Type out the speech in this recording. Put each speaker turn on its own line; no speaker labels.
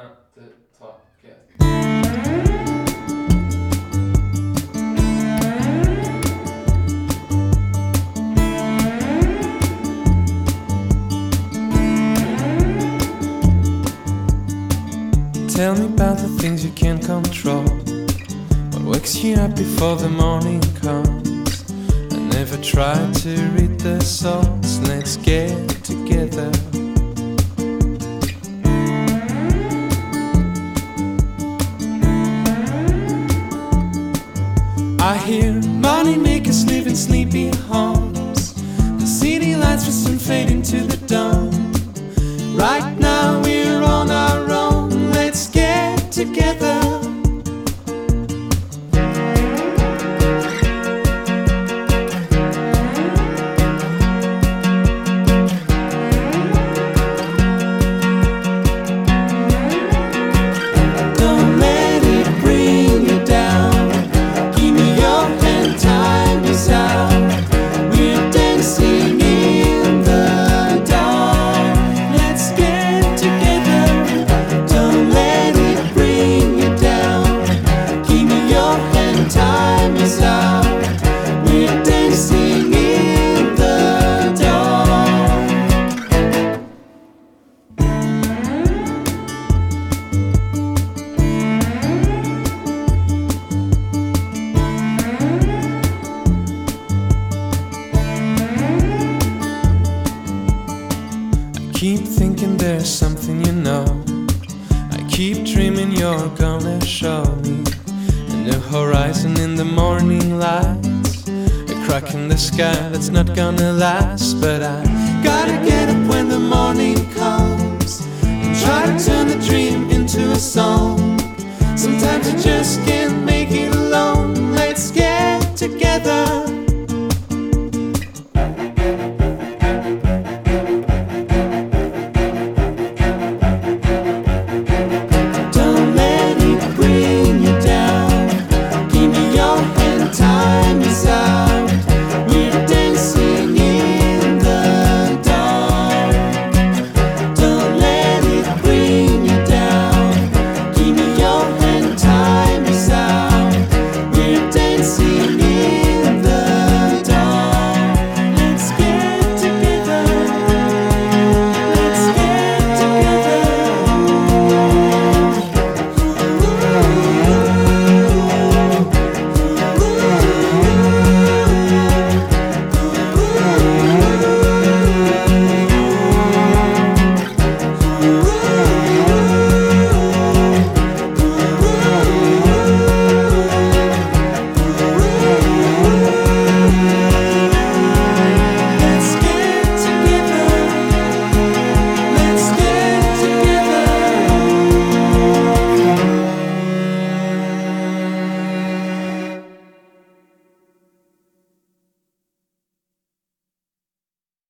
2, 3, 4.
Tell me about the things you can't control. What wakes you up before the morning comes? I never tried to read the souls. Let's get together. I hear money makers live in sleepy homes. The city lights will soon fade into the dawn. Right now we're on our own. Let's get together. Don't let it bring you down. Give me your hand, time is out. We're dancing in the dark. Let's get together. Don't let it bring you down. Give me your hand, time is out. We're dancing in the dark. I keep thinking there's something you know. I keep dreaming you're gonna show me a new horizon in the morning lights, a crack in the sky that's not gonna last. But I gotta get up when the morning comes and try to turn the dream